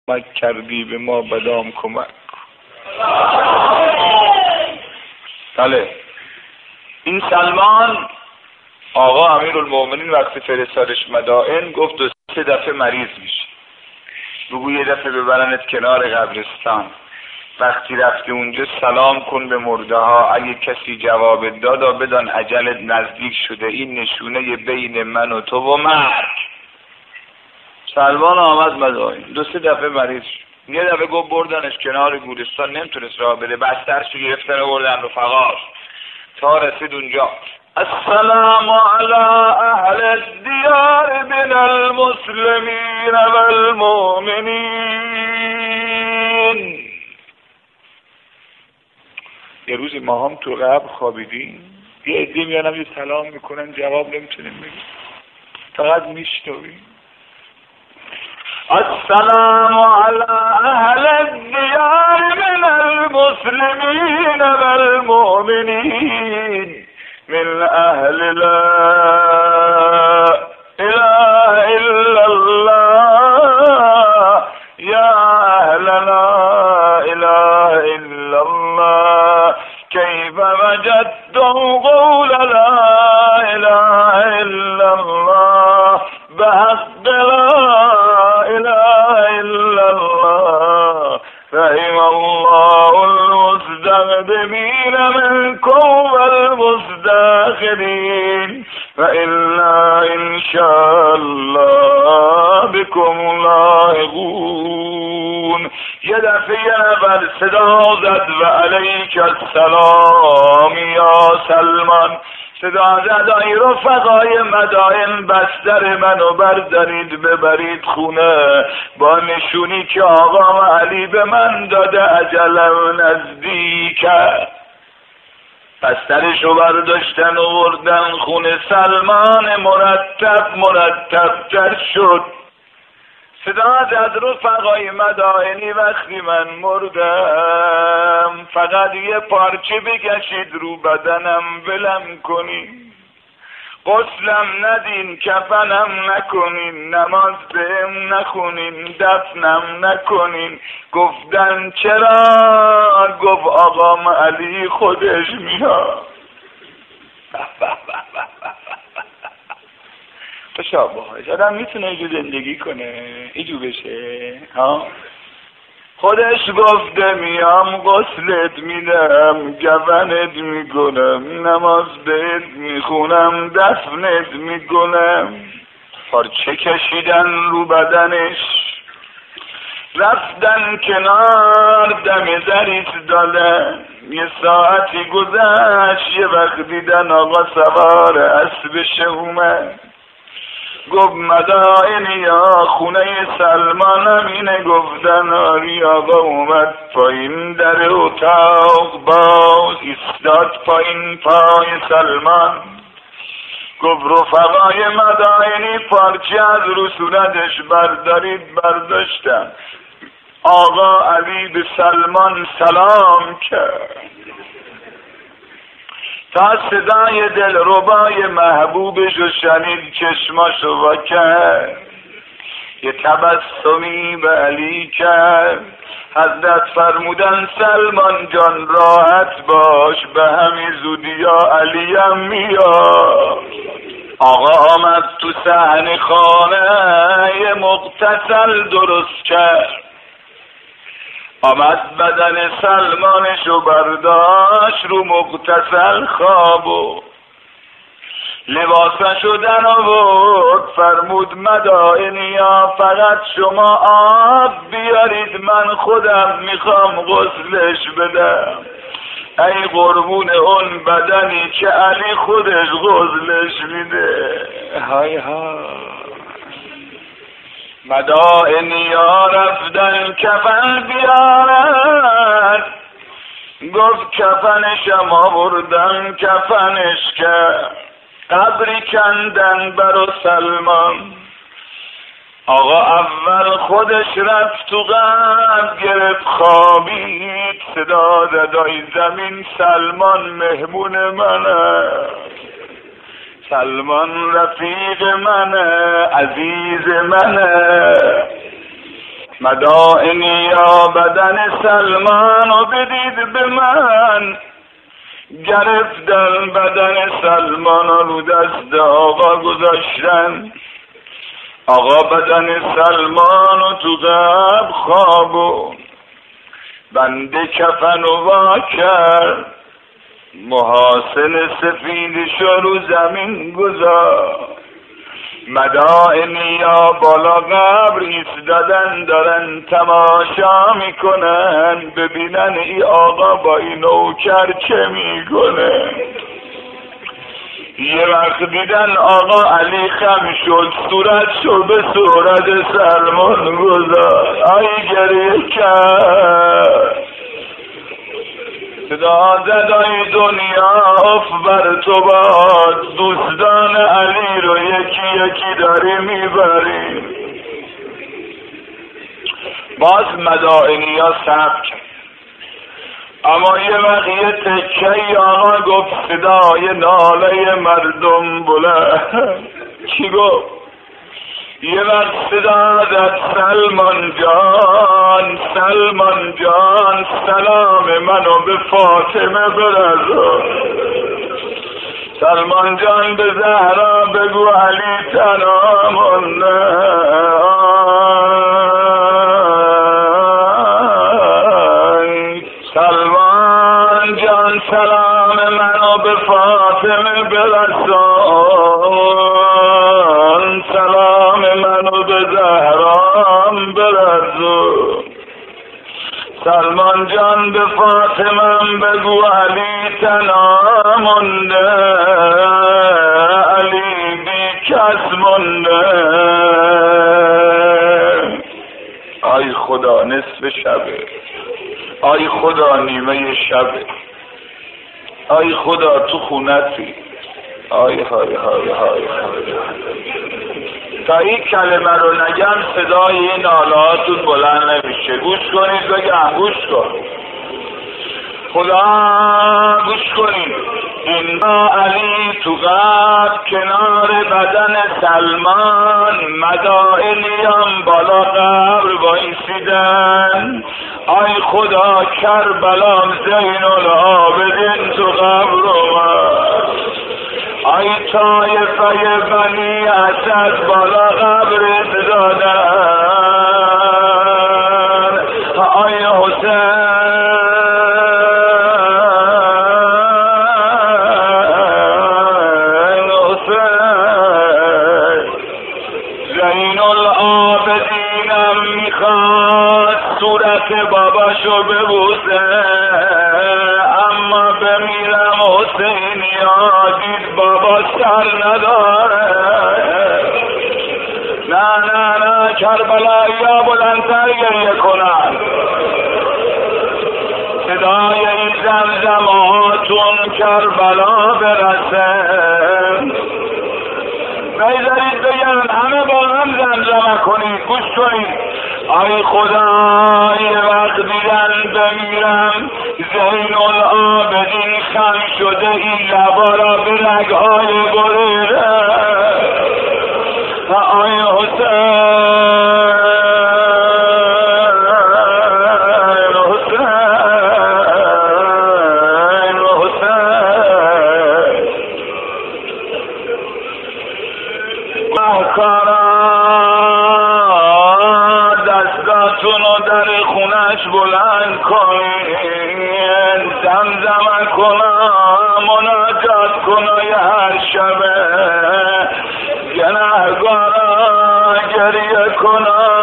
کمک کردی به ما بدام کمک. بله این سلمان آقا امیرالمومنین وقتی فرستادش مدائن گفت 2-3 دفعه مریض میشه، بگو یه دفعه ببرنت کنار قبرستان، وقتی رفتی اونجا سلام کن به مرده ها، اگه کسی جواب داد بدان اجلت نزدیک شده، این نشونه بین من و تو و مرگ. سلمان آمد مدائن 2-3 دفعه مریض شد. یه دفعه گفت بردنش کنار گورستان، نمیتونست راه بره، بسترشو گرفتن و بردن رفقاش تا رسید اونجا. السلام علی اهل الدیار من المسلمین والمؤمنین. یه روزی ما هم تو قبر خوابیدیم، یه عده میانم یه سلام میکنن جواب نمیتونیم بگیم، فقط میشنویم. السلام علی اهل الدیار من المسلمین والمؤمنین من اهل لا اله الا الله یا اهل لا اله الا الله کیف وجدتم قول لا اله الا الله بحق لا اله الا الله رحم الله المستقدمین منكم والمستاخرین وإلا إن شاء الله بكم لاحقون. یه دفعه نفر صدا زد و علیک السلام یا سلمان. صدا زد ای رفقای مدائن بستر منو بردارید ببرید خونه، با نشونی که آقا علی به من داده اجلم نزدیکه. بسترشو برداشتن و بردن خونه. سلمان مرتب تر شد. صدا زد رفقای مدائنی وقتی من مردم فقط یه پارچه بکشید رو بدنم ولم کنین، غسلم ندین، کفنم نکنین، نماز بهم نخونین، دفنم نکنین. گفتن چرا؟ گفت آقام علی خودش میاد. تشابهش آدم میتونه اینجور زندگی کنه، اینجور بشه ها. خودش گفته میام غسلت میدم، کفنت میکنم، نماز بهت میخونم، دفنت میکنم. پارچه کشیدن رو بدنش، رفتن کنار دم ظریف دادن. یه ساعتی گذشت، یه وقت دیدن آقا سوار اسبش اومد. گفت مدائن یا خونه سلمان همینه؟ گفتن آری. آقا اومد پایین در اتاق باز ایستاد پایین پای سلمان. گفت رفقای مدائنی پارچه از رو صورتش بردارید. برداشتن. آقا علی به سلمان سلام کرد تا صدای دلربای محبوبش رو شنید، چشماش رو وا کرد، یه تبسمی به علی کرد. حضرت فرمودن سلمان جان راحت باش، به همین زودی یا علی هم میاد. آقا آمد تو صحن خانه، یه مغتسل درست کرد، آمد بدن سلمانشو برداشت رو مغتسل خواب و لباسشو در آورد. فرمود مدائنیا فقط شما آب بیارید، من خودم میخوام غسلش بدم. ای قربون اون بدنی که علی خودش غسلش میده. های های مدائنیا رفتن کفن بیارن. گفت کفنشم آوردن، کفنش کرد، قبری کندن برا سلمان. آقا اول خودش رفت تو قبر، گرفت خوابید. صدا دادای زمین سلمان مهمون منه، سلمان رفیق منه، عزیز منه. مدائنی یا بدن سلمان و بدید به من، گرفتن بدن سلمان رو دست آقا گذاشتن. آقا بدن سلمان و تو قبر خوابون، بنده کفن و وا کرد، محاسن سفیدش رو زمین گذار. مدائنی یا بالا قبر ایستادن دارن تماشا میکنن، ببینن ای آقا با این نوکر چه میکنه. یه وقت دیدن آقا علی خم شد، صورتشو به صورت سلمان گذار، آی گریه کرد. صدا زد آی دنیا اف بر تو باد، دوستان علی رو یکی یکی داری میبری. باز مدائنی ها صبر کرد، اما یه وقت یه تکهی آقا گفت صدای ناله مردم بلند. چی گفت؟ یه وقت صدا زد سلمان جان، سلمان جان، سلام منو به فاطمه برسون. سلمان جان به زهرا بگو علی تنها مونده. سلمان جان سلام منو به فاطمه برسون، سلام منو به زهرام برسون. سلمان جان به فاطمه بگو علی تنها مونده، علی بی کس مونده. آی خدا نصف شبه، آی خدا نیمه شبه، آی خدا تو خونتی. آی های های های تا این کلمه رو نگم صدای این نالهاتون بلند نمیشه. گوش کنید بگم، گوش کن خدا، گوش کنید. این علی تو قبر کنار بدن سلمان، مدائنیان بالا قبر وایسیدن. آی خدا کربلام زین العابدین تو قبر اومد. آی طایفه بنی اسد بالا قبر دادن. آی حسین زین العابدینم میخواد صورت باباشو ببوسه، اما بمیرم حسین یادید بابا سر نداره. نه نه نه کربلایی ها بلندتر گریه کنن. صدای این زمزماتون کربلا برسه. بذارید بگم همه با هم زمزمه کنید، گوش کنید. آی خدا یه وقت دیدن بمیرم، زین العابدین خم شده این لبا را به رگهای بریده. آی حسین بلند کنین، زمزمه کنم، مناجات کنای هر شبه، گناهگارا گریه کنم.